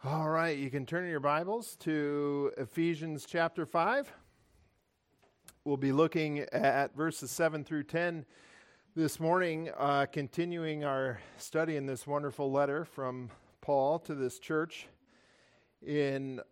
All right, you can turn your Bibles to Ephesians chapter 5. We'll be looking at verses 7 through 10 this morning, continuing our study in this wonderful letter from Paul to this church in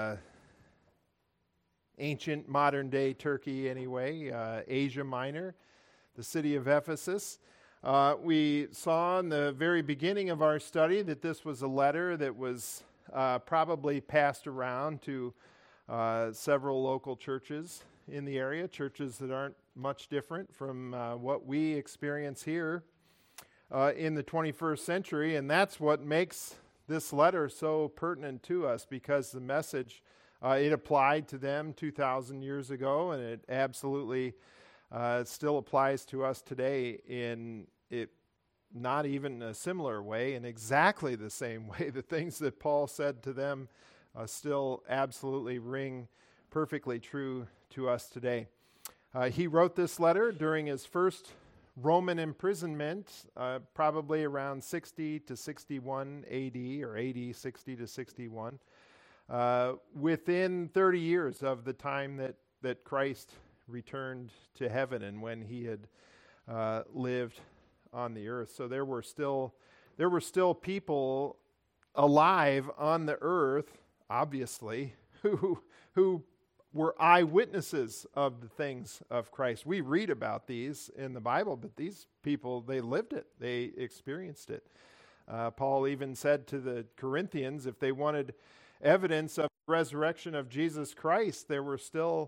ancient modern-day Turkey anyway, Asia Minor, the city of Ephesus. We saw in the very beginning of our study that this was a letter that was probably passed around to several local churches in the area, churches that aren't much different from what we experience here in the 21st century. And that's what makes this letter so pertinent to us, because the message, it applied to them 2,000 years ago, and it absolutely still applies to us today in it. Not even a similar way, in exactly the same way. The things that Paul said to them still absolutely ring perfectly true to us today. He wrote this letter during his first Roman imprisonment, probably around 60 to 61 AD, or AD 60 to 61, within 30 years of the time that Christ returned to heaven and when he had lived on the earth. So there were still people alive on the earth, obviously, who were eyewitnesses of the things of Christ. We read about these in the Bible, but these people, they lived it. They experienced it. Paul even said to the Corinthians, if they wanted evidence of the resurrection of Jesus Christ, there were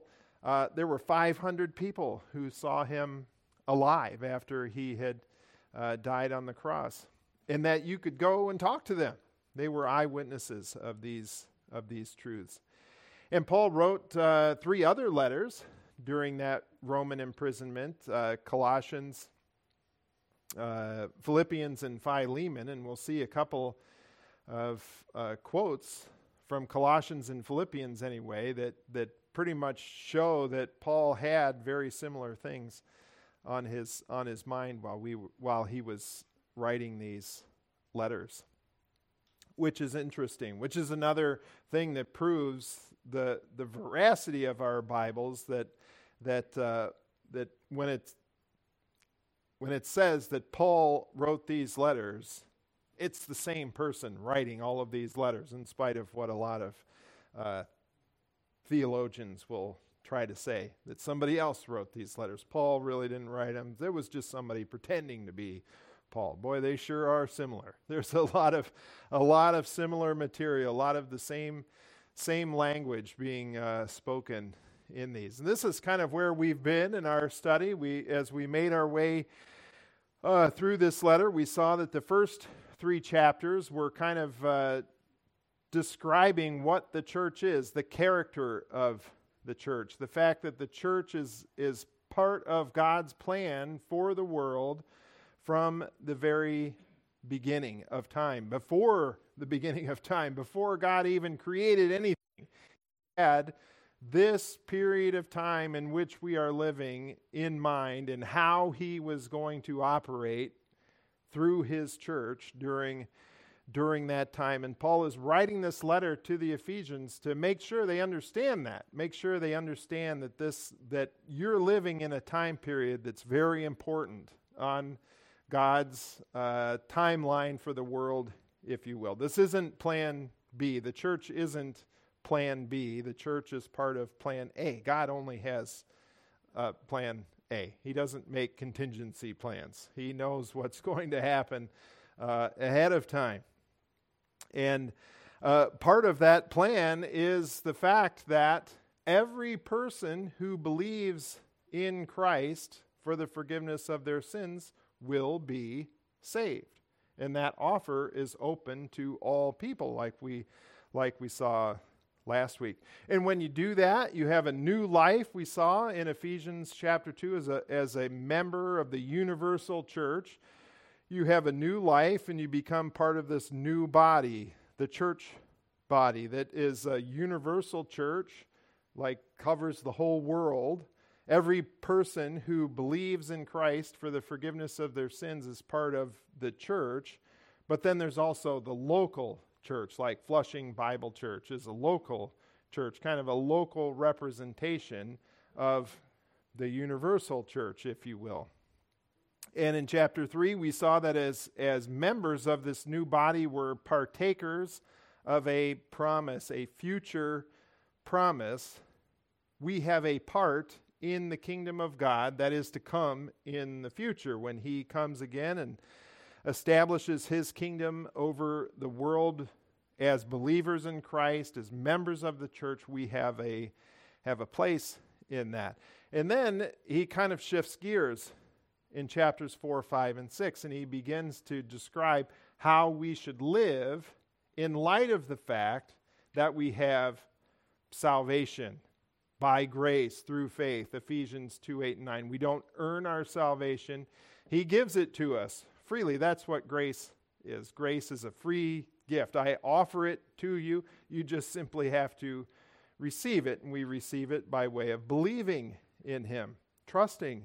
500 people who saw him alive after he had died on the cross, and that you could go and talk to them. They were eyewitnesses of these truths. And Paul wrote 3 other letters during that Roman imprisonment, Colossians, Philippians, and Philemon, and we'll see a couple of quotes from Colossians and Philippians anyway that pretty much show that Paul had very similar things on his mind while he was writing these letters, which is interesting. Which is another thing that proves the veracity of our Bibles. That when it says that Paul wrote these letters, it's the same person writing all of these letters, in spite of what a lot of theologians will try to say, that somebody else wrote these letters. Paul really didn't write them. There was just somebody pretending to be Paul. Boy, they sure are similar. There's a lot of similar material, a lot of the same language being spoken in these. And this is kind of where we've been in our study. As we made our way through this letter, we saw that the first 3 chapters were kind of describing what the church is, the character of the church, the fact that the church is part of God's plan for the world from the very beginning of time. Before the beginning of time, before God even created anything, He had this period of time in which we are living in mind, and how He was going to operate through His church during that time. And Paul is writing this letter to the Ephesians to make sure they understand that. Make sure they understand that you're living in a time period that's very important on God's timeline for the world, if you will. This isn't plan B. The church isn't plan B. The church is part of plan A. God only has plan A. He doesn't make contingency plans. He knows what's going to happen ahead of time. And part of that plan is the fact that every person who believes in Christ for the forgiveness of their sins will be saved. And that offer is open to all people, like we saw last week. And when you do that, you have a new life, we saw in Ephesians chapter 2, as a member of the universal church. You have a new life, and you become part of this new body, the church body, that is a universal church, like covers the whole world. Every person who believes in Christ for the forgiveness of their sins is part of the church. But then there's also the local church, like Flushing Bible Church is a local church, kind of a local representation of the universal church, if you will. And in chapter 3, we saw that as members of this new body, we're partakers of a promise, a future promise. We have a part in the kingdom of God that is to come in the future when He comes again and establishes His kingdom over the world. As believers in Christ, as members of the church, we have a place in that. And then he kind of shifts gears in chapters 4, 5, and 6, and he begins to describe how we should live in light of the fact that we have salvation by grace through faith, Ephesians 2, 8, and 9. We don't earn our salvation. He gives it to us freely. That's what grace is. Grace is a free gift. I offer it to you. You just simply have to receive it, and we receive it by way of believing in Him, trusting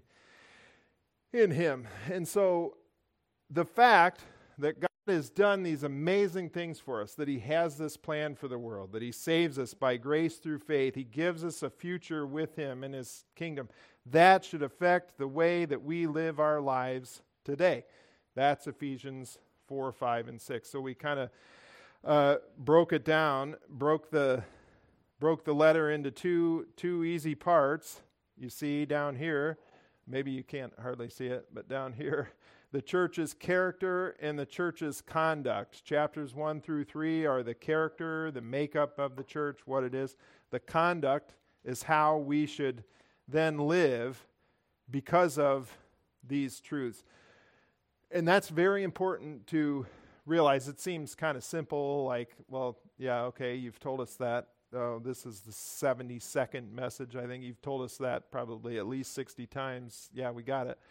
in Him. And so the fact that God has done these amazing things for us, that He has this plan for the world, that He saves us by grace through faith, He gives us a future with Him in His kingdom, that should affect the way that we live our lives today. That's Ephesians 4, 5, and 6. So we kind of broke it down, broke the letter into two easy parts. You see down here, maybe you can't hardly see it, but down here, the church's character and the church's conduct. Chapters 1 through 3 are the character, the makeup of the church, what it is. The conduct is how we should then live because of these truths. And that's very important to realize. It seems kind of simple, like, well, yeah, okay, you've told us that. Oh, this is the 72nd message. I think you've told us that probably at least 60 times. Yeah, we got it.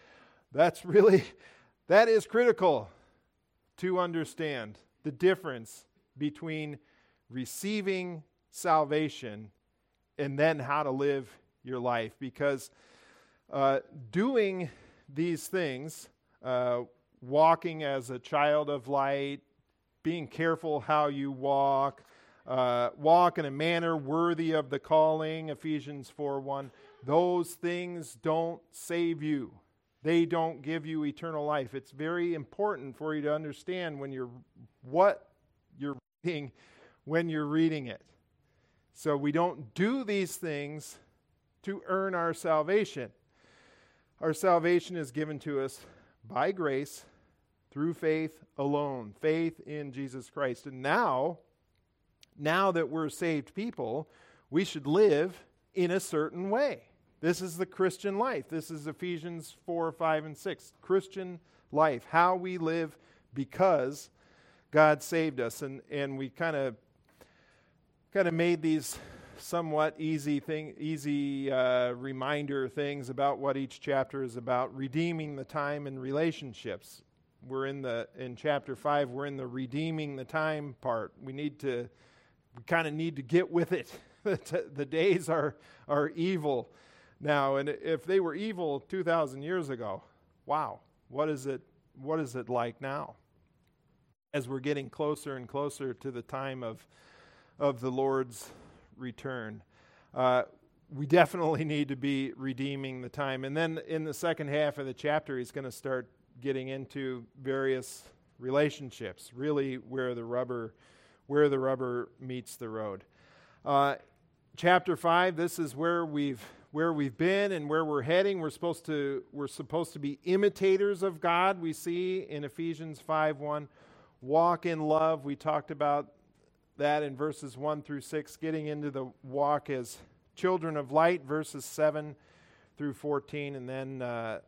That is critical to understand the difference between receiving salvation and then how to live your life. Because doing these things, walking as a child of light, being careful how you walk in a manner worthy of the calling, Ephesians 4:1. Those things don't save you. They don't give you eternal life. It's very important for you to understand what you're reading when you're reading it. So we don't do these things to earn our salvation. Our salvation is given to us by grace through faith alone, faith in Jesus Christ. And now that we're saved people, we should live in a certain way. This is the Christian life. This is Ephesians 4, 5, and 6. Christian life, how we live because God saved us. And we kind of made these somewhat easy reminder things about what each chapter is about, redeeming the time and relationships. We're in chapter 5, we're in the redeeming the time part. We kind of need to get with it. The days are evil now, and if they were evil 2,000 years ago, wow, what is it like now? As we're getting closer and closer to the time of the Lord's return, we definitely need to be redeeming the time. And then in the second half of the chapter, he's going to start getting into various relationships, really where the rubber meets the road. Chapter 5, this is where we've been and where we're heading. We're supposed to be imitators of God. We see in Ephesians 5:1, walk in love. We talked about that in verses 1 through 6, getting into the walk as children of light, verses 7 through 14, and then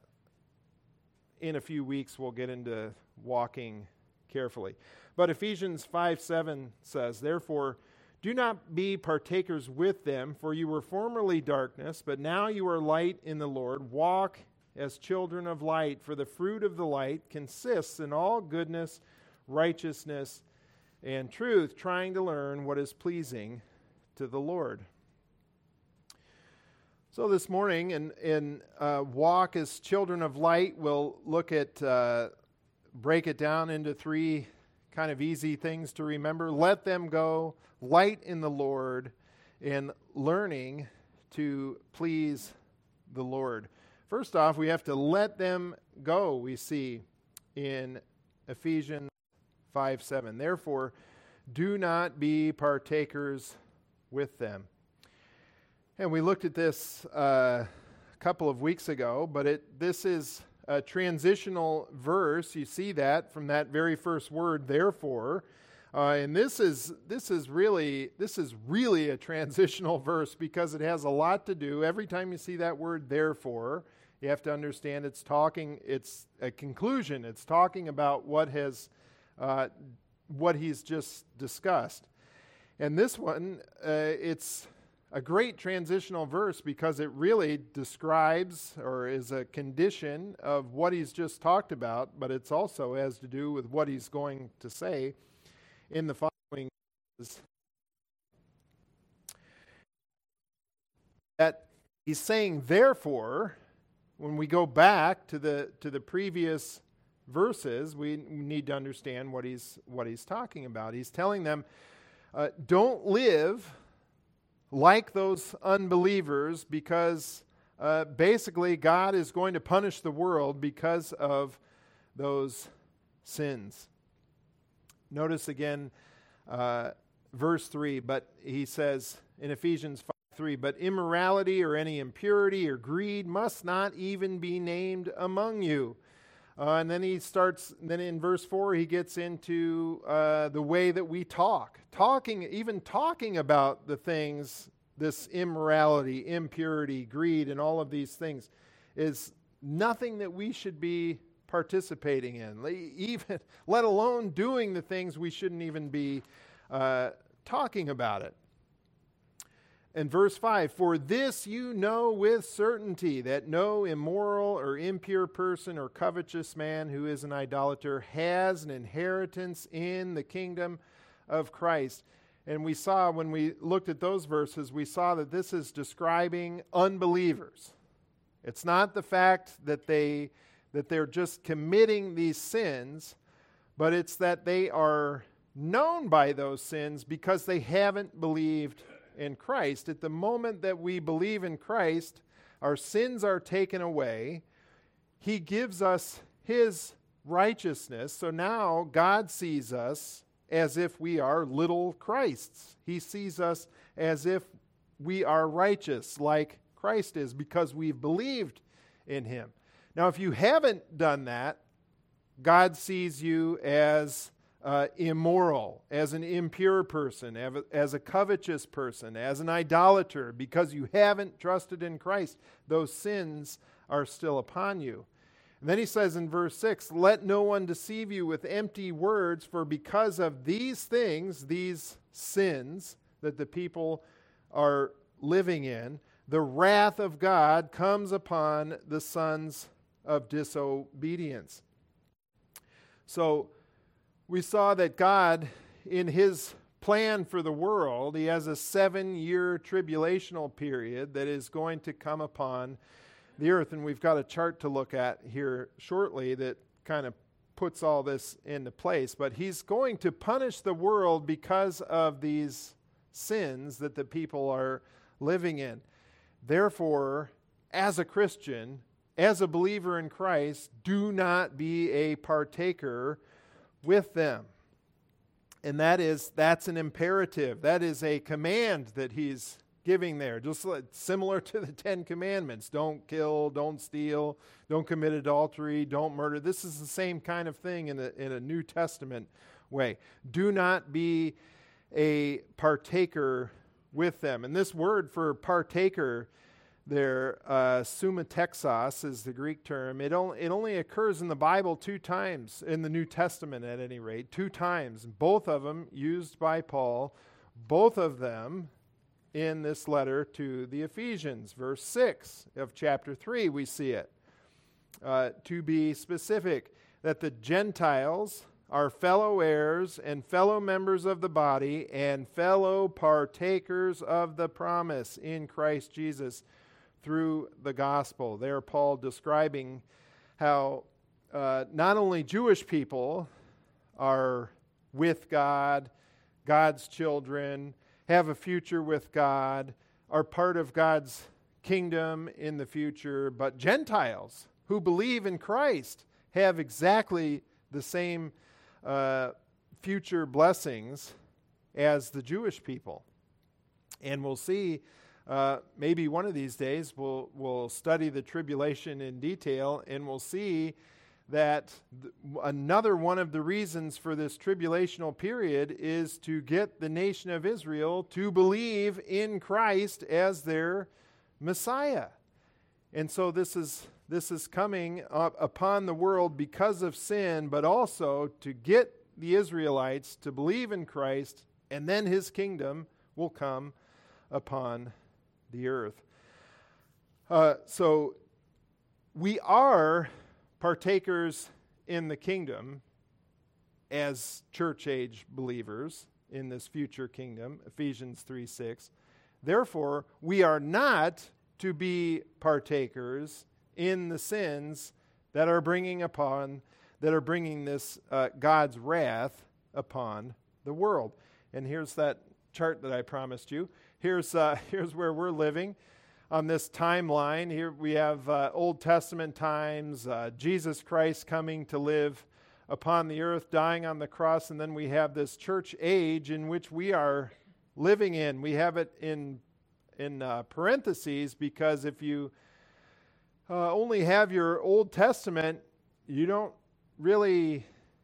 in a few weeks we'll get into walking carefully. But Ephesians 5:7 says, therefore, do not be partakers with them, for you were formerly darkness, but now you are light in the Lord. Walk as children of light, for the fruit of the light consists in all goodness, righteousness, and truth, trying to learn what is pleasing to the Lord. So this morning in Walk as Children of Light, we'll look at, break it down into three kind of easy things to remember. Let them go, light in the Lord, and learning to please the Lord. First off, we have to let them go, we see in Ephesians 5:7. Therefore, do not be partakers with them. And we looked at this a couple of weeks ago, but this is a transitional verse. You see that from that very first word, therefore. And this is really a transitional verse because it has a lot to do. Every time you see that word, therefore, you have to understand it's a conclusion. It's talking about what he's just discussed. And this one, it's a great transitional verse because it really describes or is a condition of what he's just talked about, but it's also has to do with what he's going to say in the following verses. That he's saying, therefore, when we go back to the previous verses, we need to understand what he's talking about. He's telling them, don't live like those unbelievers because basically God is going to punish the world because of those sins. Notice again verse 3, but he says in Ephesians 5:3, but immorality or any impurity or greed must not even be named among you. And then then in verse 4, he gets into the way that we talk. Even talking about the things, this immorality, impurity, greed, and all of these things is nothing that we should be participating in, even let alone doing the things we shouldn't even be talking about it. In verse 5, for this you know with certainty that no immoral or impure person or covetous man who is an idolater has an inheritance in the kingdom of Christ. And we saw when we looked at those verses, we saw that this is describing unbelievers. It's not the fact that they're just committing these sins, but it's that they are known by those sins because they haven't believed in Christ. At the moment that we believe in Christ, our sins are taken away. He gives us His righteousness. So now God sees us as if we are little Christs. He sees us as if we are righteous like Christ is because we've believed in Him. Now, if you haven't done that, God sees you as immoral, as an impure person, as a covetous person, as an idolater, because you haven't trusted in Christ. Those sins are still upon you. And then he says in verse 6, let no one deceive you with empty words, for because of these things, these sins that the people are living in, the wrath of God comes upon the sons of disobedience. So we saw that God, in His plan for the world, He has a 7-year tribulational period that is going to come upon the earth. And we've got a chart to look at here shortly that kind of puts all this into place. But He's going to punish the world because of these sins that the people are living in. Therefore, as a Christian, as a believer in Christ, do not be a partaker with them. And that's an imperative. That is a command that He's giving there, just similar to the 10 Commandments. Don't kill, don't steal, don't commit adultery, don't murder. This is the same kind of thing in a New Testament way. Do not be a partaker with them. And this word for partaker there, sumatexos is the Greek term. It only occurs in the Bible 2 times, in the New Testament at any rate, 2 times. Both of them used by Paul, both of them in this letter to the Ephesians. Verse 6 of chapter 3, we see it. To be specific, that the Gentiles are fellow heirs and fellow members of the body and fellow partakers of the promise in Christ Jesus through the gospel. There Paul describing how not only Jewish people are with God, God's children, have a future with God, are part of God's kingdom in the future. But Gentiles who believe in Christ have exactly the same future blessings as the Jewish people. And we'll see, maybe one of these days, we'll study the tribulation in detail, and we'll see that another one of the reasons for this tribulational period is to get the nation of Israel to believe in Christ as their Messiah. And so this is coming upon the world because of sin, but also to get the Israelites to believe in Christ, and then his kingdom will come upon the earth. So we are partakers in the kingdom as church-age believers in this future kingdom, Ephesians 3:6. Therefore, we are not to be partakers in the sins that are bringing this God's wrath upon the world. And here's that chart that I promised you. Here's where we're living on this timeline. Here we have Old Testament times, Jesus Christ coming to live upon the earth, dying on the cross, and then we have this church age in which we are living in. We have it in parentheses because if you only have your Old Testament, you don't really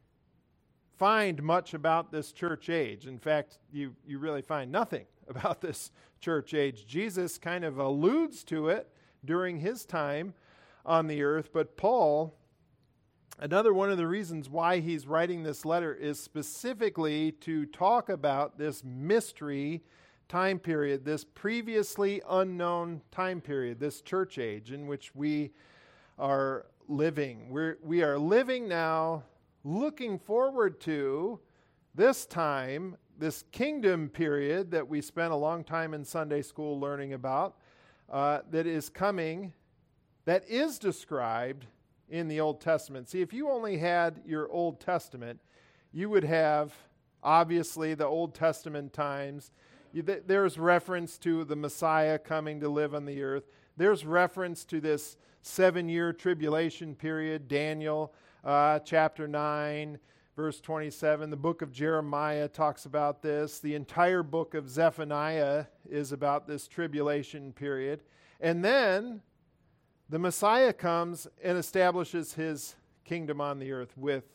find much about this church age. In fact, you really find nothing about this church age. Jesus kind of alludes to it during his time on the earth, but Paul, another one of the reasons why he's writing this letter is specifically to talk about this mystery time period, this previously unknown time period, this church age in which we are living. We are living now, looking forward to this time, this kingdom period that we spent a long time in Sunday school learning about, that is coming, that is described in the Old Testament. See, if you only had your Old Testament, you would have, obviously, the Old Testament times. There's reference to the Messiah coming to live on the earth. There's reference to this 7-year tribulation period, Daniel chapter 9, verse 27. The book of Jeremiah talks about this. The entire book of Zephaniah is about this tribulation period. And then the Messiah comes and establishes his kingdom on the earth with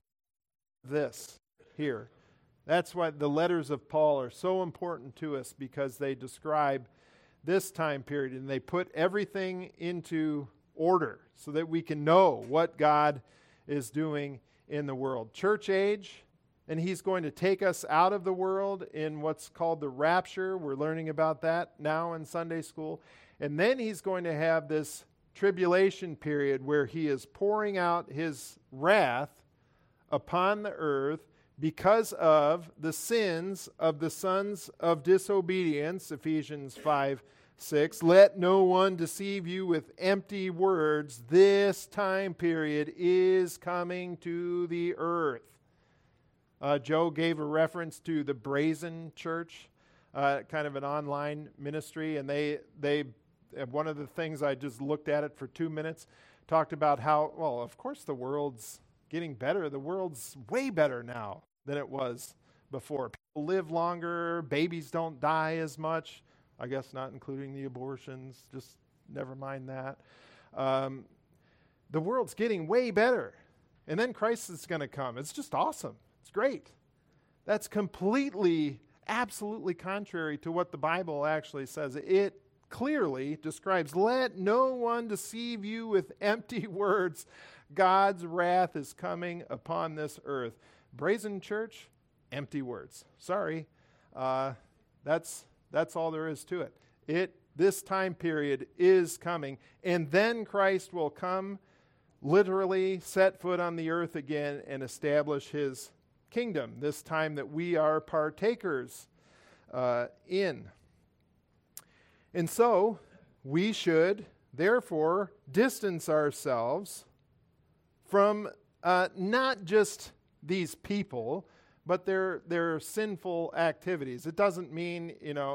this here. That's why the letters of Paul are so important to us, because they describe this time period and they put everything into order so that we can know what God is doing in the world. Church age, and he's going to take us out of the world in what's called the rapture. We're learning about that now in Sunday school. And then he's going to have this tribulation period where he is pouring out his wrath upon the earth because of the sins of the sons of disobedience, Ephesians 5:6. Let no one deceive you with empty words. This time period is coming to the earth. Joe gave a reference to the Brazen Church, kind of an online ministry, and they one of the things, I just looked at it for 2 minutes, talked about how, well, of course the world's getting better. The world's way better now than it was before. People live longer, babies don't die as much. I guess not including the abortions, just never mind that. The world's getting way better. And then Christ is going to come. It's just awesome. It's great. That's completely, absolutely contrary to what the Bible actually says. It clearly describes, let no one deceive you with empty words. God's wrath is coming upon this earth. Brazen Church, empty words. Sorry. That's all there is to it. This time period is coming, and then Christ will come, literally set foot on the earth again and establish his kingdom, this time that we are partakers in. And so we should, therefore, distance ourselves from not just these people, but they're sinful activities. It doesn't mean,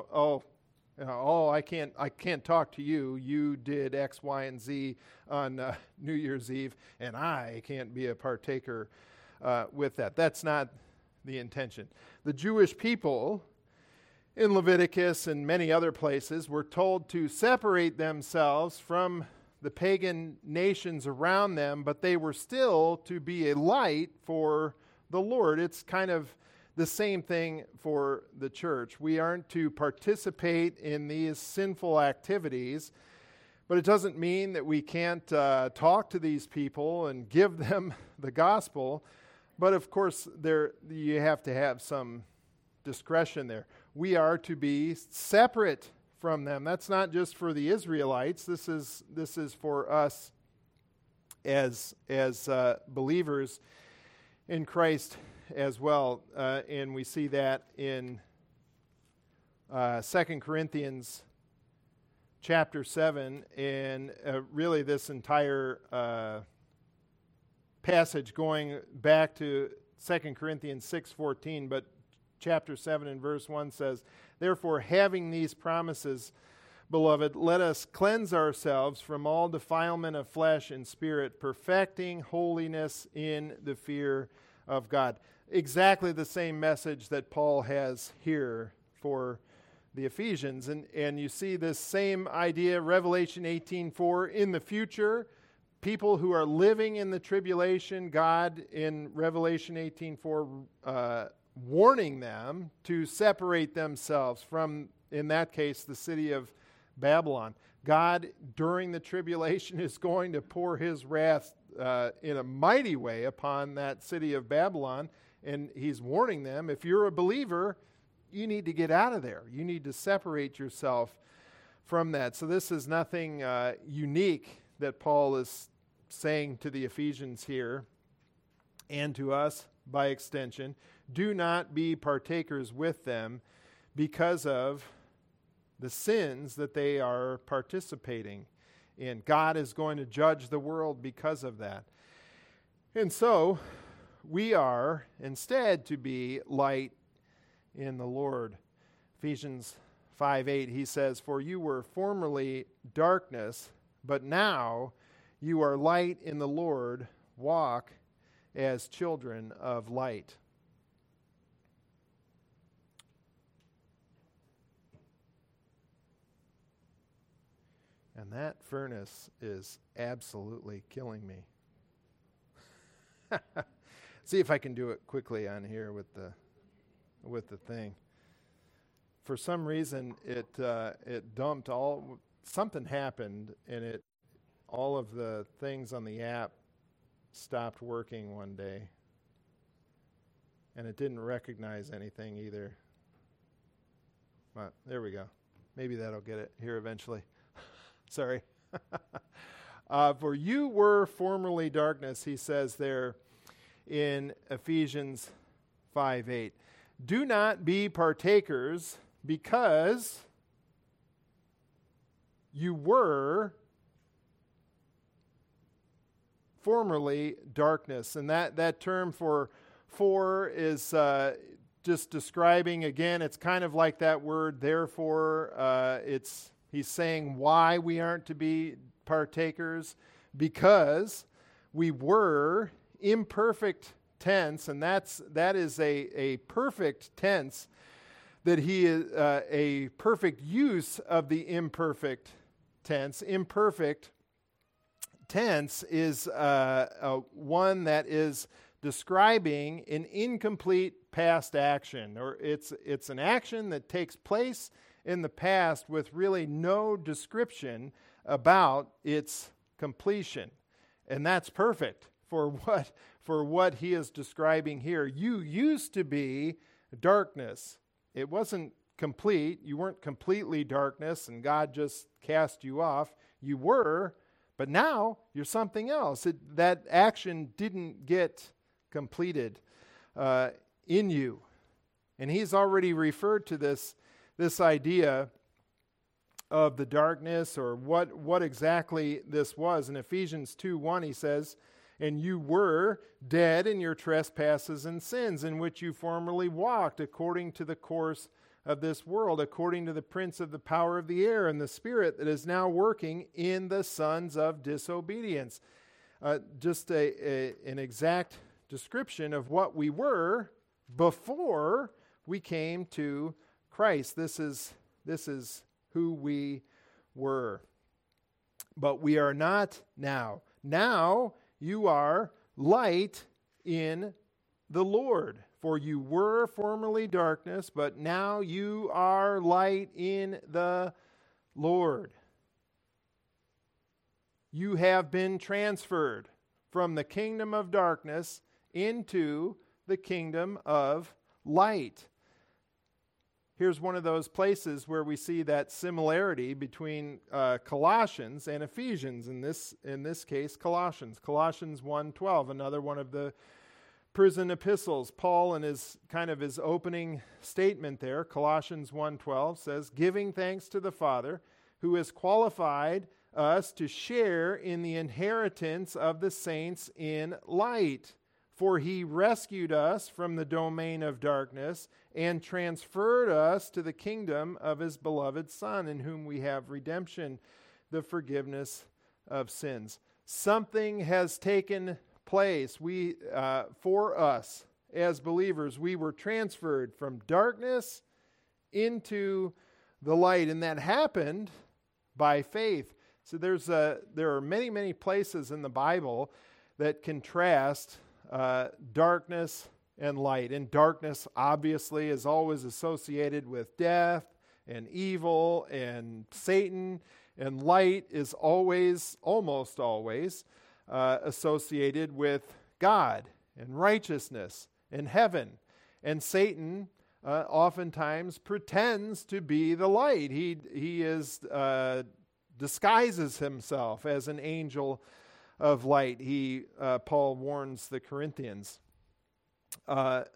I can't talk to you. You did X, Y, and Z on New Year's Eve, and I can't be a partaker with that. That's not the intention. The Jewish people in Leviticus and many other places were told to separate themselves from the pagan nations around them, but they were still to be a light for the Lord. It's kind of the same thing for the church. We aren't to participate in these sinful activities, but it doesn't mean that we can't talk to these people and give them the gospel. But of course, you have to have some discretion there. We are to be separate from them. That's not just for the Israelites. This is for us as believers in Christ as well. And we see that in 2 Corinthians chapter 7, and really this entire passage going back to 2 Corinthians 6:14, but chapter 7 and verse 1 says, "Therefore, having these promises, beloved, let us cleanse ourselves from all defilement of flesh and spirit, perfecting holiness in the fear of God." Exactly the same message that Paul has here for the Ephesians. And you see this same idea, Revelation 18:4, in the future, people who are living in the tribulation, God in Revelation 18:4 warning them to separate themselves from, in that case, the city of Babylon. God, during the tribulation, is going to pour his wrath in a mighty way upon that city of Babylon, and he's warning them, if you're a believer, you need to get out of there. You need to separate yourself from that. So this is nothing unique that Paul is saying to the Ephesians here, and to us by extension. Do not be partakers with them because of the sins that they are participating in. God is going to judge the world because of that. And so we are instead to be light in the Lord. Ephesians 5:8, he says, "For you were formerly darkness, but now you are light in the Lord. Walk as children of light." And that furnace is absolutely killing me. See if I can do it quickly on here with the thing. For some reason, it dumped something happened, and all of the things on the app stopped working one day, and it didn't recognize anything either. But there we go. Maybe that'll get it here eventually. Sorry. For you were formerly darkness, he says there in Ephesians 5:8. Do not be partakers, because you were formerly darkness. And that term for is just describing, again, it's kind of like that word therefore. He's saying why we aren't to be partakers, because we were imperfect tense, and that is a perfect tense, that he is a perfect use of the imperfect tense. Imperfect tense is one that is describing an incomplete past action, or it's an action that takes place in the past with really no description about its completion. And that's perfect for what he is describing here. You used to be darkness. It wasn't complete. You weren't completely darkness and God just cast you off. You were, but now you're something else. That action didn't get completed in you. And he's already referred to this idea of the darkness, or what exactly this was. In Ephesians 2:1, he says, And you were dead in your trespasses and sins, in which you formerly walked, according to the course of this world, according to the prince of the power of the air, and the spirit that is now working in the sons of disobedience. Just an exact description of what we were before we came to Christ. This is who we were. But we are not now. Now you are light in the Lord. For you were formerly darkness, but now you are light in the Lord. You have been transferred from the kingdom of darkness into the kingdom of light. Here's one of those places where we see that similarity between Colossians and Ephesians. In this case, Colossians 1:12, another one of the prison epistles. Paul, in his opening statement there, Colossians 1:12 says, "Giving thanks to the Father, who has qualified us to share in the inheritance of the saints in light. For he rescued us from the domain of darkness and transferred us to the kingdom of his beloved Son, in whom we have redemption, the forgiveness of sins." Something has taken place. For us as believers, we were transferred from darkness into the light, and that happened by faith. So there are many, many places in the Bible that contrast darkness and light. And darkness, obviously, is always associated with death and evil and Satan. And light is always, almost always, associated with God and righteousness and heaven. And Satan oftentimes pretends to be the light. He disguises himself as an angel of light. Paul warns the Corinthians. But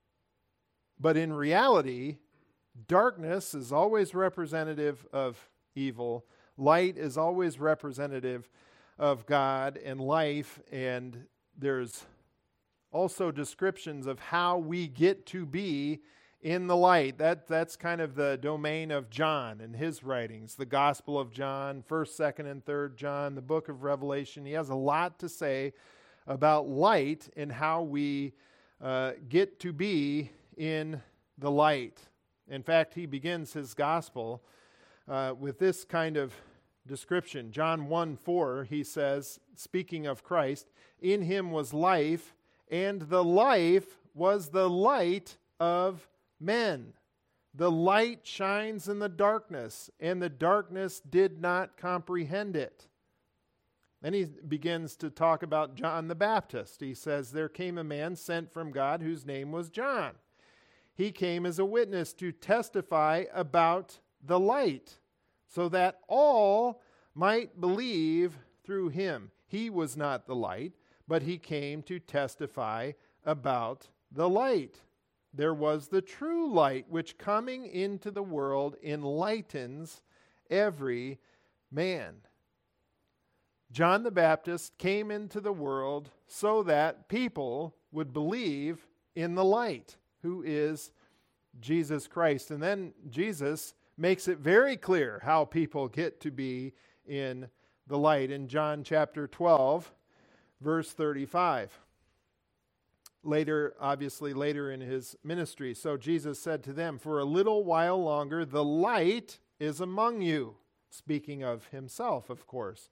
in reality, darkness is always representative of evil. Light is always representative of God and life. And there's also descriptions of how we get to be in the light. That's kind of the domain of John and his writings. The Gospel of John, 1st, 2nd, and 3rd John, the book of Revelation. He has a lot to say about light and how we get to be in the light. In fact, he begins his gospel with this kind of description. John 1:4, he says, speaking of Christ, "In him was life, and the life was the light of men. The light shines in the darkness, and the darkness did not comprehend it." Then he begins to talk about John the Baptist. He says, "There came a man sent from God whose name was John. He came as a witness to testify about the light, so that all might believe through him. He was not the light, but he came to testify about the light. There was the true light, which coming into the world enlightens every man." John the Baptist came into the world so that people would believe in the light, who is Jesus Christ. And then Jesus makes it very clear how people get to be in the light in John chapter 12, verse 35. Later in his ministry. "So Jesus said to them, 'For a little while longer the light is among you.'" Speaking of himself, of course.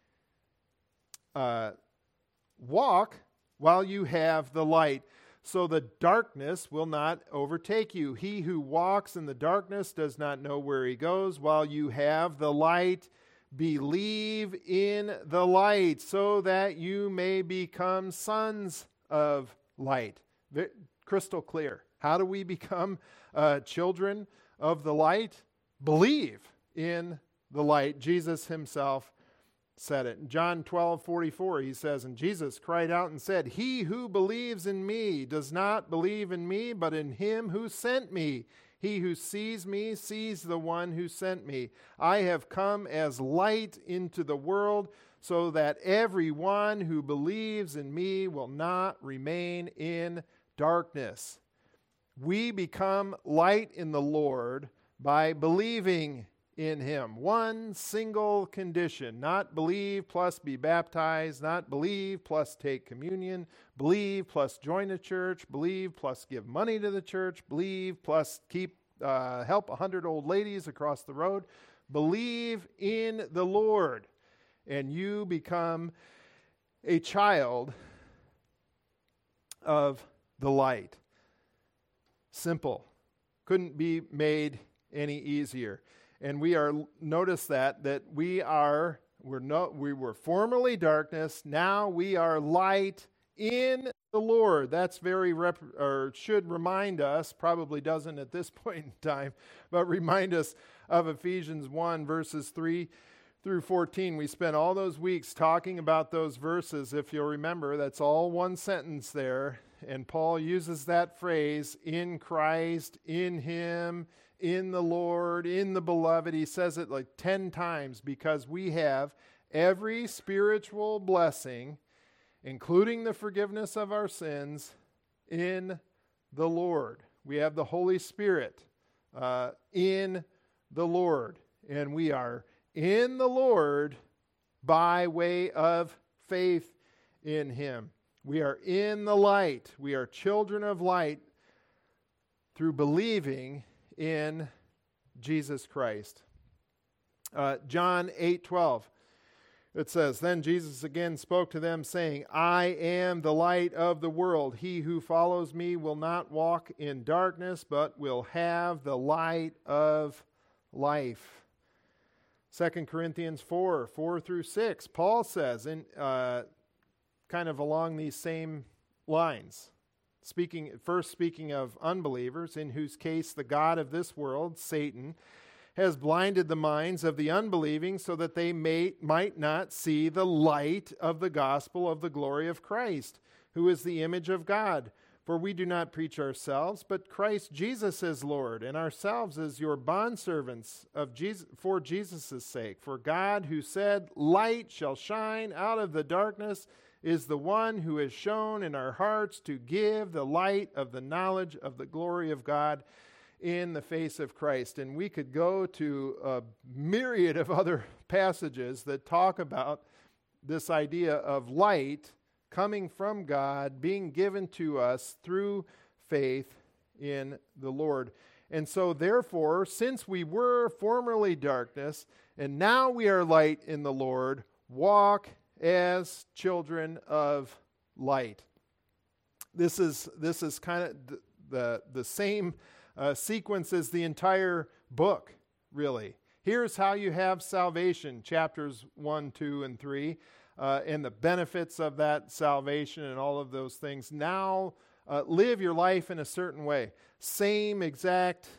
"Walk while you have the light, so the darkness will not overtake you. He who walks in the darkness does not know where he goes. While you have the light, believe in the light, so that you may become sons of light." Crystal clear. How do we become children of the light? Believe in the light. Jesus himself said it. In John 12:44, he says, "And Jesus cried out and said, 'He who believes in me does not believe in me, but in him who sent me. He who sees me sees the one who sent me. I have come as light into the world, so that everyone who believes in me will not remain in darkness. We become light in the Lord by believing in him. One single condition: not believe plus be baptized, not believe plus take communion, believe plus join a church, believe plus give money to the church, believe plus help 100 old ladies across the road. Believe in the Lord, and you become a child of the light. Simple. Couldn't be made any easier. And we are, notice that we were formerly darkness, now we are light in the Lord. That's should remind us, probably doesn't at this point in time, but remind us of Ephesians 1 verses 3 through 14. We spent all those weeks talking about those verses. If you'll remember, that's all one sentence there. And Paul uses that phrase, in Christ, in him, in the Lord, in the beloved. He says it like 10 times because we have every spiritual blessing, including the forgiveness of our sins, in the Lord. We have the Holy Spirit in the Lord. And we are in the Lord by way of faith in him. We are in the light. We are children of light through believing in Jesus Christ. John 8:12. It says, "Then Jesus again spoke to them, saying, I am the light of the world. He who follows me will not walk in darkness, but will have the light of life." 2 Corinthians 4 through 6. Paul says, kind of along these same lines, speaking of unbelievers, in whose case the god of this world, Satan, has blinded the minds of the unbelieving so that they might not see the light of the gospel of the glory of Christ, who is the image of God. For we do not preach ourselves, but Christ Jesus as Lord, and ourselves as your bondservants for Jesus' sake. For God, who said, light shall shine out of the darkness, is the one who has shown in our hearts to give the light of the knowledge of the glory of God in the face of Christ. And we could go to a myriad of other passages that talk about this idea of light coming from God, being given to us through faith in the Lord. And so therefore, since we were formerly darkness, and now we are light in the Lord, walk as children of light. This is kind of the same sequence as the entire book, really. Here's how you have salvation, chapters 1, 2, and 3, and the benefits of that salvation and all of those things. Now, live your life in a certain way. Same exact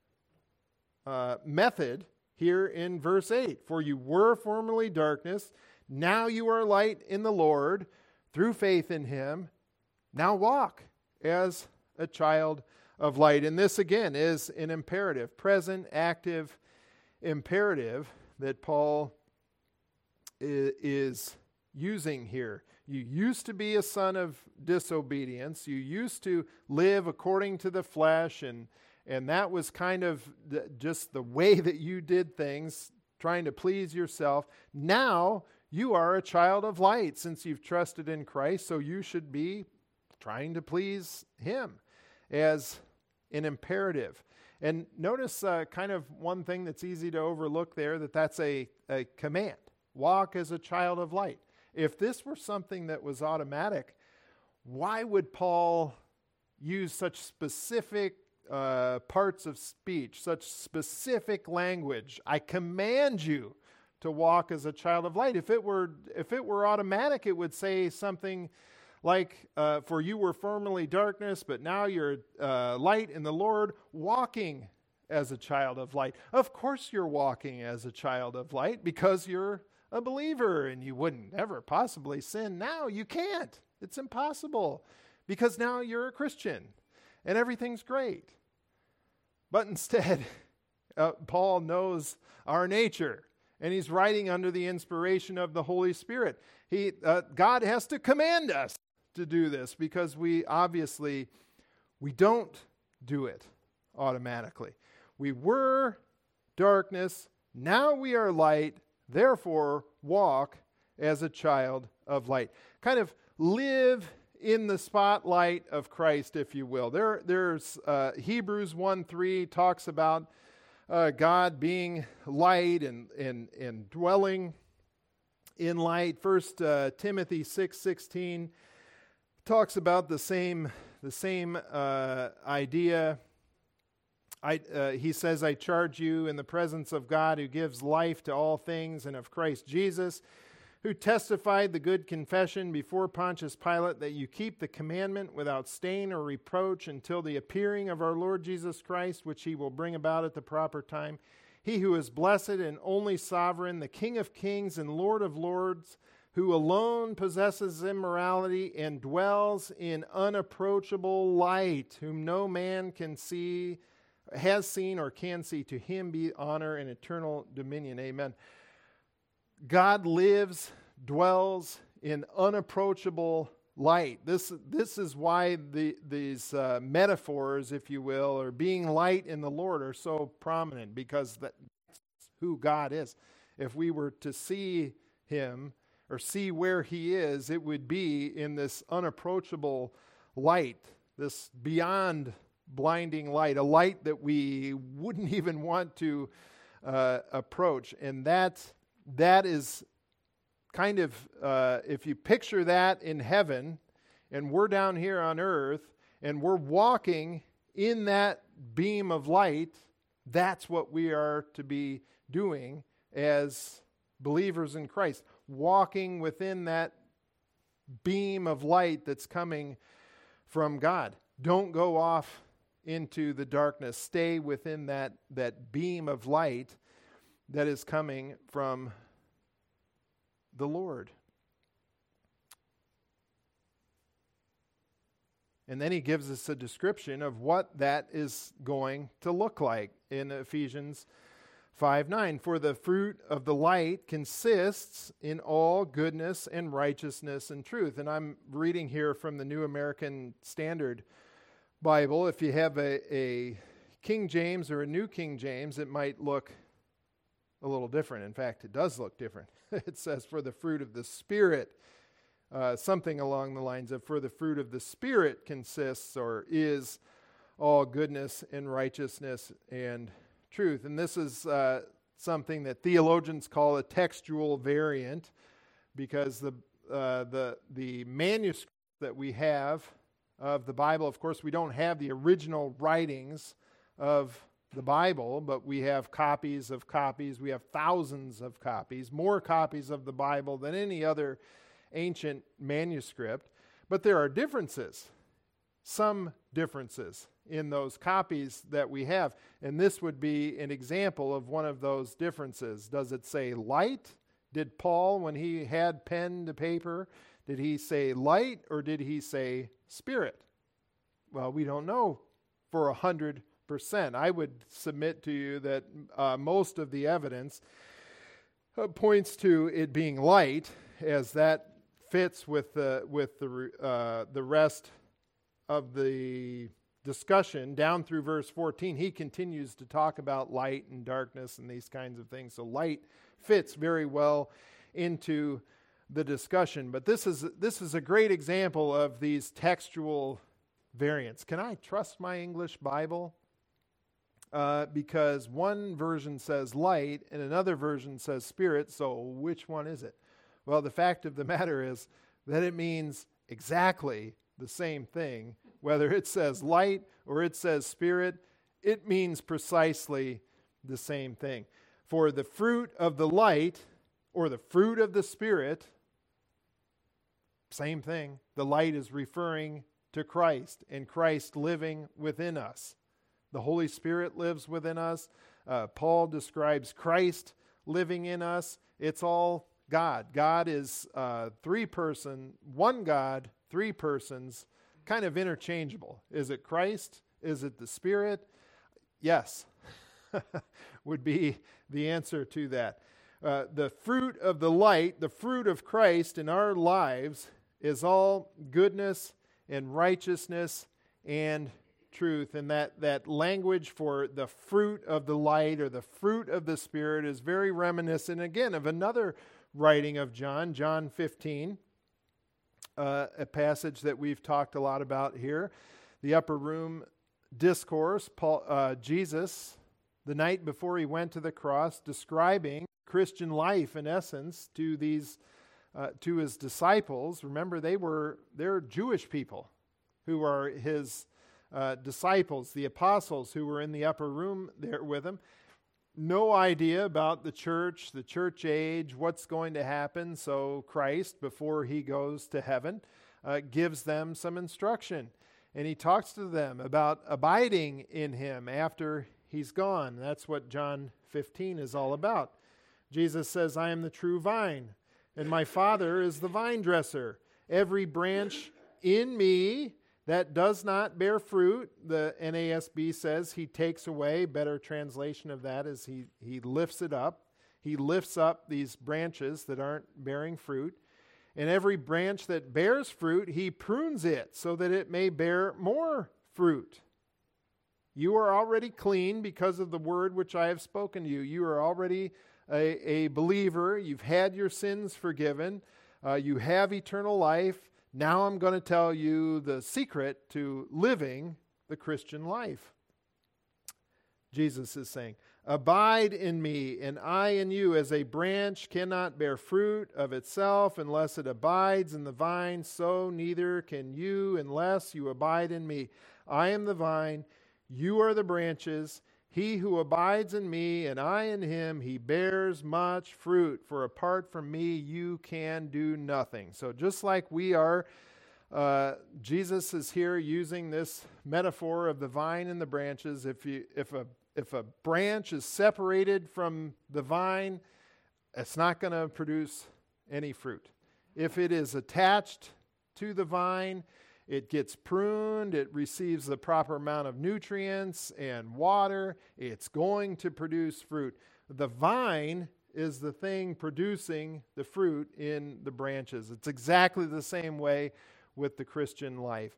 method here in verse 8. For you were formerly darkness, now you are light in the Lord through faith in him. Now walk as a child of light. And this again is an imperative, present, active imperative that Paul is using here. You used to be a son of disobedience. You used to live according to the flesh, and that was kind of just the way that you did things, trying to please yourself. Now you are a child of light since you've trusted in Christ, so you should be trying to please him as an imperative. And notice kind of one thing that's easy to overlook there, that's a command. Walk as a child of light. If this were something that was automatic, why would Paul use such specific parts of speech, such specific language? I command you to walk as a child of light. If it were automatic, it would say something like, for you were formerly darkness, but now you're light in the Lord, walking as a child of light. Of course you're walking as a child of light because you're a believer and you wouldn't ever possibly sin. Now you can't. It's impossible because now you're a Christian and everything's great. But instead, Paul knows our nature. And he's writing under the inspiration of the Holy Spirit. God has to command us to do this because we don't do it automatically. We were darkness, now we are light, therefore walk as a child of light. Kind of live in the spotlight of Christ, if you will. There's Hebrews 1:3 talks about God being light and dwelling in light. 1 Timothy 6:16 talks about the same idea. He says, I charge you in the presence of God who gives life to all things and of Christ Jesus, who testified the good confession before Pontius Pilate that you keep the commandment without stain or reproach until the appearing of our Lord Jesus Christ, which he will bring about at the proper time. He who is blessed and only sovereign, the King of kings and Lord of lords, who alone possesses immorality and dwells in unapproachable light, whom no man has seen or can see. To him be honor and eternal dominion. Amen. God lives, dwells in unapproachable light. This is why these metaphors, if you will, or being light in the Lord are so prominent, because that's who God is. If we were to see him or see where he is, it would be in this unapproachable light, this beyond blinding light, a light that we wouldn't even want to approach. And that is kind of, if you picture that in heaven, and we're down here on earth, and we're walking in that beam of light, that's what we are to be doing as believers in Christ, walking within that beam of light that's coming from God. Don't go off into the darkness. Stay within that beam of light that is coming from the Lord. And then he gives us a description of what that is going to look like in Ephesians 5:9. For the fruit of the light consists in all goodness and righteousness and truth. And I'm reading here from the New American Standard Bible. If you have a King James or a New King James, it might look a little different. In fact, it does look different. It says, for the fruit of the Spirit, something along the lines of, for the fruit of the Spirit consists or is all goodness and righteousness and truth. And this is something that theologians call a textual variant, because the manuscript that we have of the Bible, of course, we don't have the original writings of the Bible, but we have copies of copies. We have thousands of copies, more copies of the Bible than any other ancient manuscript. But there are differences, some differences in those copies that we have. And this would be an example of one of those differences. Does it say light? Did Paul, when he had pen to paper, did he say light or did he say Spirit? Well, we don't know for 100%. I would submit to you that most of the evidence points to it being light, as that fits with the rest of the discussion down through verse 14. He continues to talk about light and darkness and these kinds of things. So light fits very well into the discussion. But this is a great example of these textual variants. Can I trust my English Bible? Because one version says light and another version says Spirit, so which one is it? Well, the fact of the matter is that it means exactly the same thing. Whether it says light or it says Spirit, it means precisely the same thing. For the fruit of the light or the fruit of the Spirit, same thing. The light is referring to Christ and Christ living within us. The Holy Spirit lives within us. Paul describes Christ living in us. It's all God. God is three-person, one God, three persons, kind of interchangeable. Is it Christ? Is it the Spirit? Yes, would be the answer to that. the fruit of the light, the fruit of Christ in our lives is all goodness and righteousness and truth. And that language for the fruit of the light or the fruit of the Spirit is very reminiscent, again, of another writing of John, John 15, a passage that we've talked a lot about here. The upper room discourse, Jesus, the night before he went to the cross, describing Christian life in essence to to his disciples. Remember, they're Jewish people who are his disciples, the apostles who were in the upper room there with him. No idea about the church age, what's going to happen. So Christ, before he goes to heaven, gives them some instruction. And he talks to them about abiding in him after he's gone. That's what John 15 is all about. Jesus says, I am the true vine, and my Father is the vine dresser. Every branch in me that does not bear fruit, the NASB says, he takes away. Better translation of that is he lifts it up. He lifts up these branches that aren't bearing fruit. And every branch that bears fruit, he prunes it so that it may bear more fruit. You are already clean because of the word which I have spoken to you. You are already a believer. You've had your sins forgiven. You have eternal life. Now I'm going to tell you the secret to living the Christian life. Jesus is saying, abide in me, and I in you, as a branch cannot bear fruit of itself unless it abides in the vine, so neither can you unless you abide in me. I am the vine, you are the branches. He who abides in me and I in him, he bears much fruit. For apart from me, you can do nothing. So just like we are, Jesus is here using this metaphor of the vine and the branches. If a branch is separated from the vine, it's not going to produce any fruit. If it is attached to the vine, it gets pruned, it receives the proper amount of nutrients and water, it's going to produce fruit. The vine is the thing producing the fruit in the branches. It's exactly the same way with the Christian life.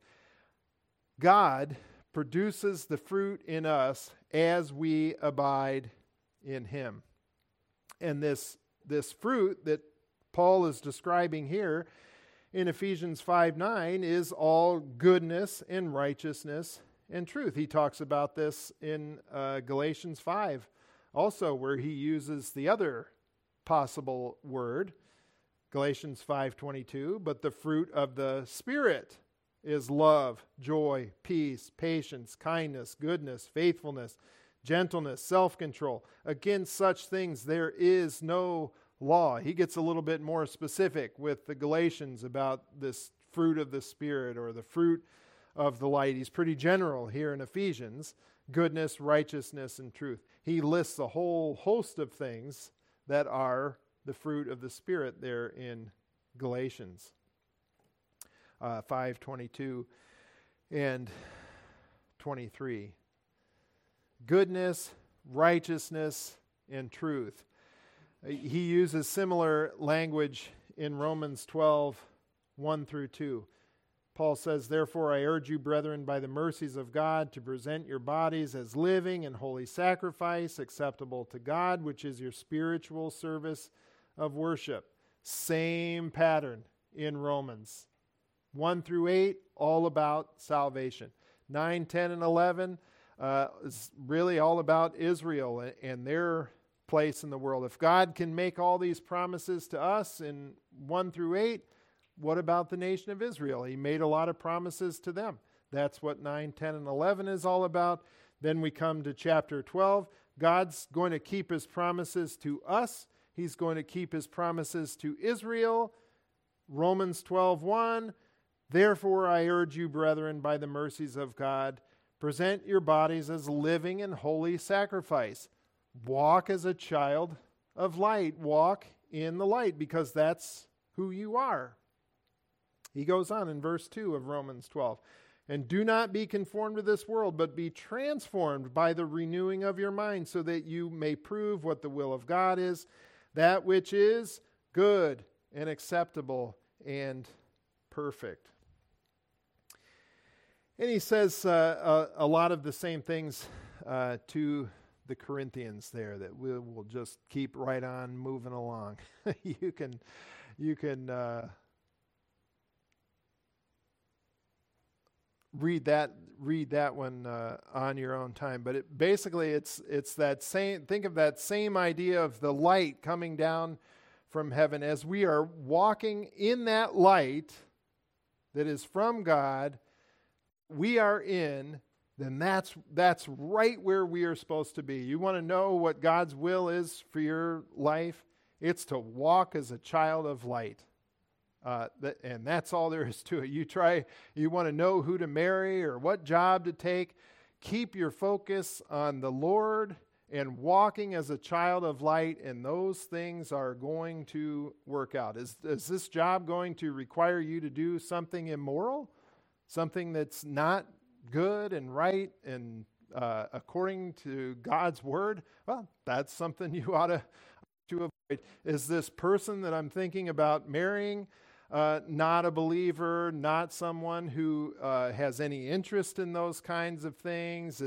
God produces the fruit in us as we abide in him. And this fruit that Paul is describing here in Ephesians 5:9 is all goodness and righteousness and truth. He talks about this in Galatians 5 also, where he uses the other possible word, Galatians 5:22, but the fruit of the Spirit is love, joy, peace, patience, kindness, goodness, faithfulness, gentleness, self-control. Against such things there is no law. He gets a little bit more specific with the Galatians about this fruit of the Spirit or the fruit of the light. He's pretty general here in Ephesians: goodness, righteousness, and truth. He lists a whole host of things that are the fruit of the Spirit there in Galatians 5:22 and 23. Goodness, righteousness, and truth. He uses similar language in Romans 12:1-2. Paul says, therefore I urge you, brethren, by the mercies of God, to present your bodies as living and holy sacrifice, acceptable to God, which is your spiritual service of worship. Same pattern in Romans 1-8, all about salvation. 9, 10, and 11 is really all about Israel and their place in the world. If God can make all these promises to us in 1-8, what about the nation of Israel? He made a lot of promises to them. That's what 9, 10, and 11 is all about. Then we come to chapter 12. God's going to keep his promises to us. He's going to keep his promises to Israel. Romans 12:1. Therefore I urge you, brethren, by the mercies of God, present your bodies as living and holy sacrifice. Walk as a child of light. Walk in the light, because that's who you are. He goes on in verse 2 of Romans 12. And do not be conformed to this world, but be transformed by the renewing of your mind, so that you may prove what the will of God is, that which is good and acceptable and perfect. And he says a lot of the same things to the Corinthians there, that we will just keep right on moving along. You can read that one on your own time. But it's that same. Think of that same idea of the light coming down from heaven. As we are walking in that light that is from God, we are in. Then that's right where we are supposed to be. You want to know what God's will is for your life? It's to walk as a child of light. And that's all there is to it. You want to know who to marry or what job to take, keep your focus on the Lord and walking as a child of light, and those things are going to work out. Is this job going to require you to do something immoral? Something that's not good and right and according to God's word? Well, that's something you ought to avoid. Is this person that I'm thinking about marrying not a believer, not someone who has any interest in those kinds of things,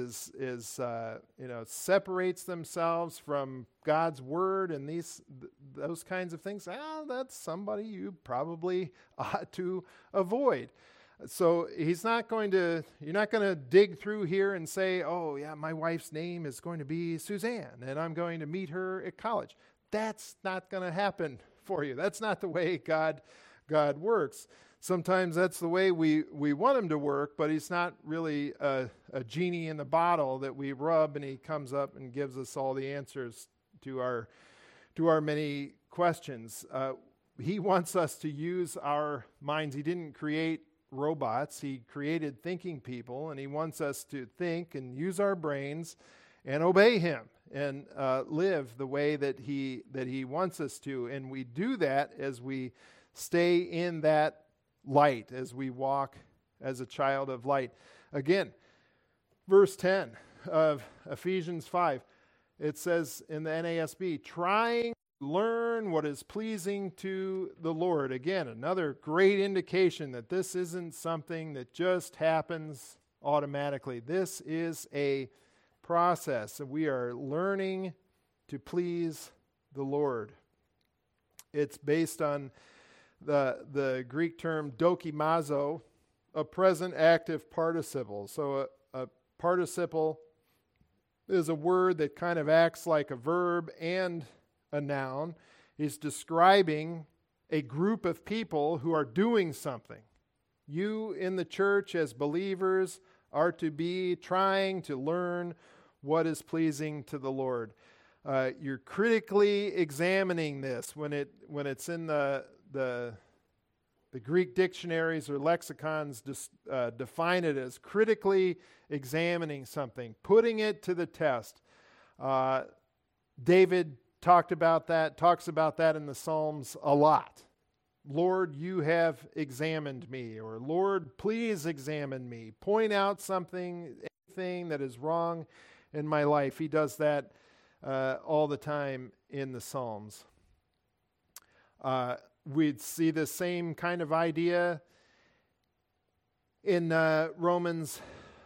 separates themselves from God's word and those kinds of things? That's somebody you probably ought to avoid. So you're not going to dig through here and say, oh yeah, my wife's name is going to be Suzanne and I'm going to meet her at college. That's not going to happen for you. That's not the way God works. Sometimes that's the way we want him to work, but he's not really a genie in the bottle that we rub and he comes up and gives us all the answers to our many questions. He wants us to use our minds. He didn't create robots. He created thinking people, and he wants us to think and use our brains and obey him and live the way that he wants us to. And we do that as we stay in that light, as we walk as a child of light. Again, verse 10 of Ephesians 5, it says in the NASB, trying to learn what is pleasing to the Lord. Again, another great indication that this isn't something that just happens automatically. This is a process. We are learning to please the Lord. It's based on the Greek term dokimazo, a present active participle. So a participle is a word that kind of acts like a verb and a noun. He's describing a group of people who are doing something. You in the church as believers are to be trying to learn what is pleasing to the Lord. You're critically examining this when it's in the Greek dictionaries or lexicons define it as critically examining something, putting it to the test. David talks about that in the Psalms a lot. Lord, you have examined me, or Lord, please examine me. Point out anything that is wrong in my life. He does that all the time in the Psalms. We'd see the same kind of idea in Romans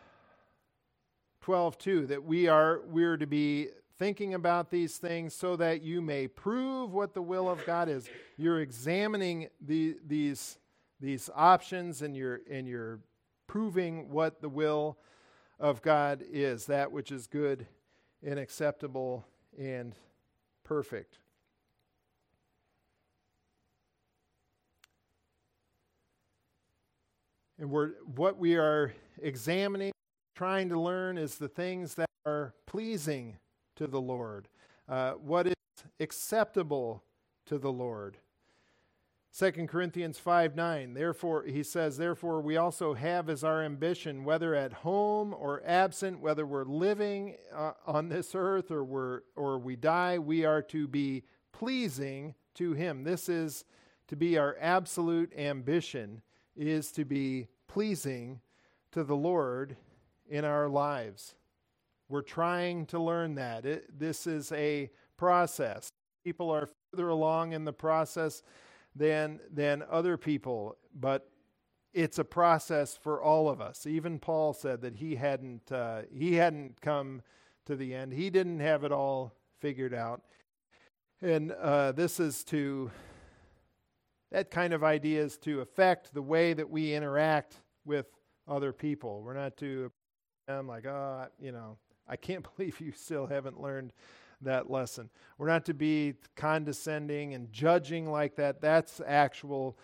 12:2, that we're to be thinking about these things so that you may prove what the will of God is. You're examining these options, and you're proving what the will of God is, that which is good and acceptable and perfect. And what we are examining, trying to learn, is the things that are pleasing to the Lord, what is acceptable to the Lord. 2 Corinthians 5:9, therefore, he says, therefore we also have as our ambition, whether at home or absent, whether we're living on this earth or we die, we are to be pleasing to him. This is to be our absolute ambition, is to be pleasing to the Lord in our lives. We're trying to learn that. This is a process. people are further along in the process than other people, but it's a process for all of us. Even Paul said that he hadn't come to the end. He didn't have it all figured out. And that kind of idea is to affect the way that we interact with other people. We're not to them like, I can't believe you still haven't learned that lesson. We're not to be condescending and judging like that. That's actual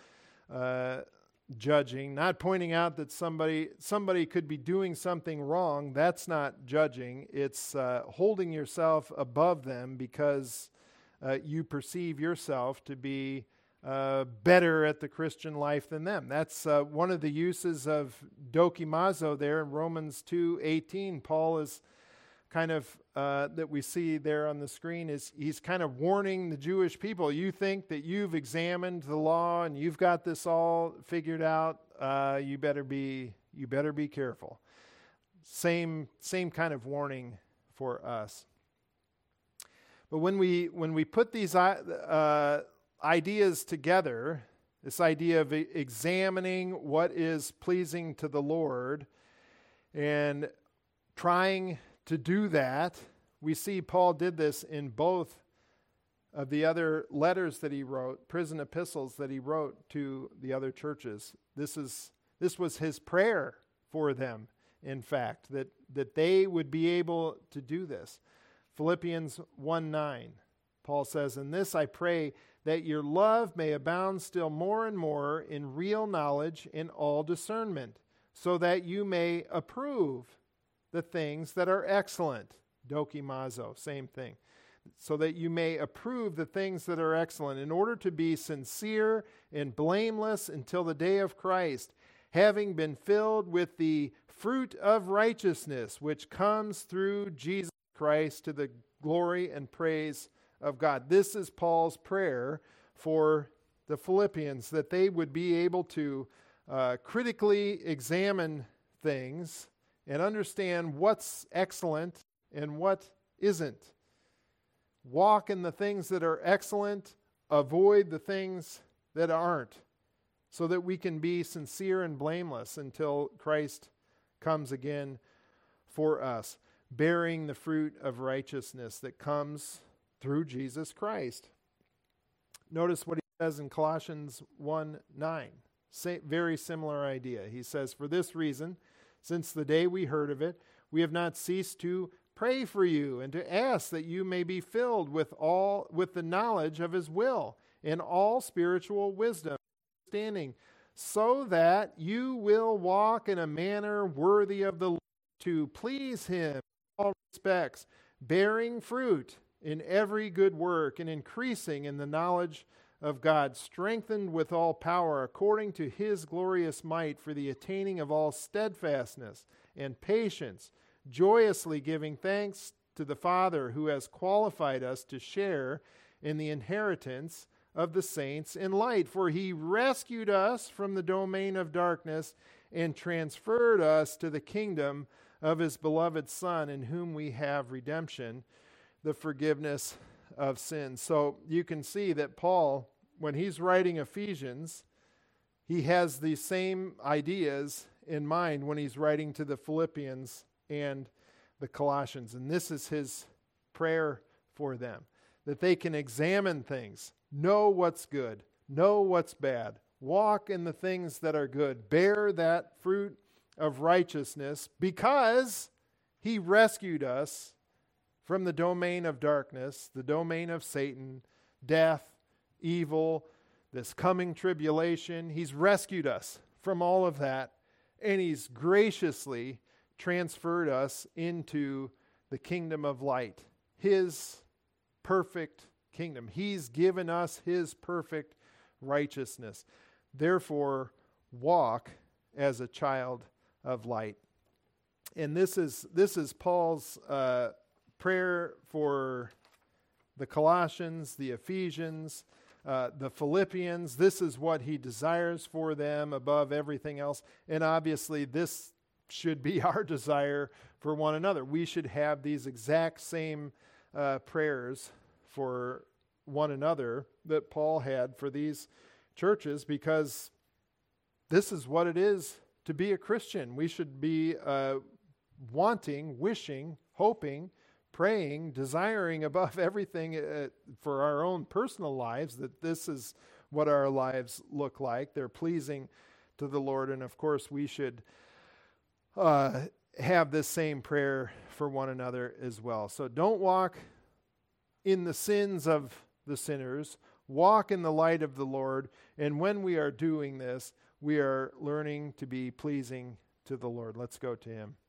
judging. Not pointing out that somebody could be doing something wrong. That's not judging. It's holding yourself above them because you perceive yourself to be better at the Christian life than them. That's one of the uses of dokimazo there in Romans 2:18. Paul is kind of, that we see there on the screen, is he's kind of warning the Jewish people. You think that you've examined the law and you've got this all figured out. You better be careful. Same kind of warning for us. But when we put these ideas together, this idea of examining what is pleasing to the Lord and trying to do that, we see Paul did this in both of the other letters that he wrote, prison epistles that he wrote to the other churches. This was his prayer for them, in fact, that they would be able to do this. Philippians 1:9, Paul says, "In this I pray that your love may abound still more and more in real knowledge in all discernment, so that you may approve the things that are excellent." Dokimazo, same thing. So that you may approve the things that are excellent, in order to be sincere and blameless until the day of Christ, having been filled with the fruit of righteousness, which comes through Jesus Christ to the glory and praise of God. This is Paul's prayer for the Philippians, that they would be able to critically examine things and understand what's excellent and what isn't. Walk in the things that are excellent, avoid the things that aren't, so that we can be sincere and blameless until Christ comes again for us, bearing the fruit of righteousness that comes through Jesus Christ. Notice what he says in Colossians 1:9. Very similar idea. He says, "For this reason, since the day we heard of it, we have not ceased to pray for you and to ask that you may be filled with the knowledge of his will and all spiritual wisdom, understanding, so that you will walk in a manner worthy of the Lord, to please him in all respects, bearing fruit in every good work and increasing in the knowledge of God, strengthened with all power according to his glorious might, for the attaining of all steadfastness and patience, joyously giving thanks to the Father who has qualified us to share in the inheritance of the saints in light. For he rescued us from the domain of darkness and transferred us to the kingdom of his beloved Son, in whom we have redemption, the forgiveness of sins." So you can see that Paul, when he's writing Ephesians, he has these same ideas in mind when he's writing to the Philippians and the Colossians. And this is his prayer for them, that they can examine things, know what's good, know what's bad, walk in the things that are good, bear that fruit of righteousness, because he rescued us from the domain of darkness, the domain of Satan, death, evil, this coming tribulation. He's rescued us from all of that, and he's graciously transferred us into the kingdom of light, his perfect kingdom. He's given us his perfect righteousness. Therefore, walk as a child of light. And this is Paul's prayer for the Colossians, the Ephesians, the Philippians. This is what he desires for them above everything else. And obviously, this should be our desire for one another. We should have these exact same prayers for one another that Paul had for these churches, because this is what it is to be a Christian. We should be wanting, wishing, hoping, praying, desiring above everything for our own personal lives, that this is what our lives look like. They're pleasing to the Lord. And of course, we should have this same prayer for one another as well. So don't walk in the sins of the sinners. Walk in the light of the Lord. And when we are doing this, we are learning to be pleasing to the Lord. Let's go to him.